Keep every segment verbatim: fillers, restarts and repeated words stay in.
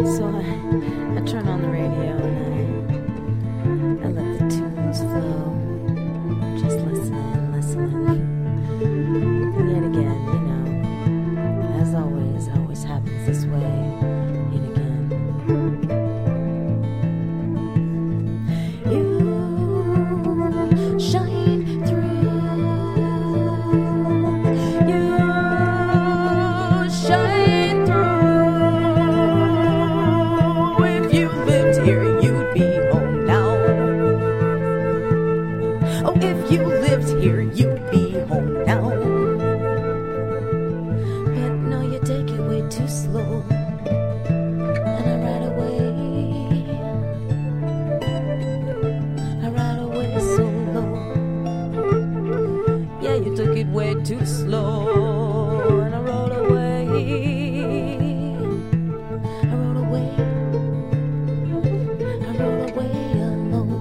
So I, I turn on the radio and I, I let the tunes flow. Just listening, listening. And yet again, you know, as always, always happens this way. Yet again. You shine through. You shine through. If you lived here, you'd be home now. Oh, if you lived here, you'd be home now. But no, you take it way too slow. And I ride away. I ride away so low. Yeah, you took it way too slow. And I rode away. I rode away. I rode away alone.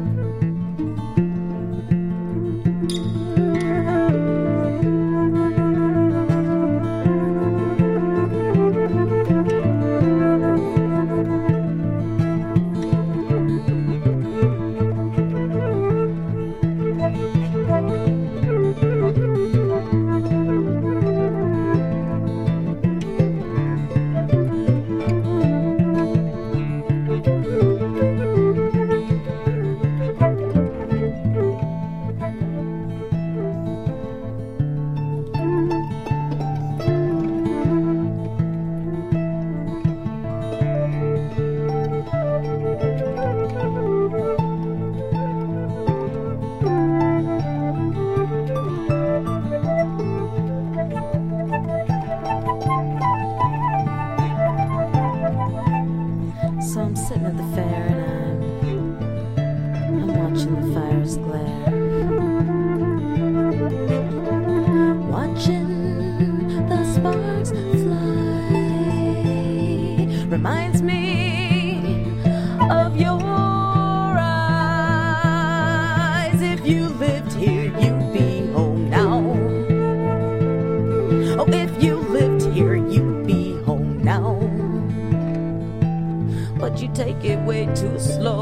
So I'm sitting at the fair and I'm, I'm watching the fires glare. Watching the sparks fly reminds me of your eyes. If you lived here, you'd be home now. Oh, if you lived here, you'd be home now. But you take it way too slow.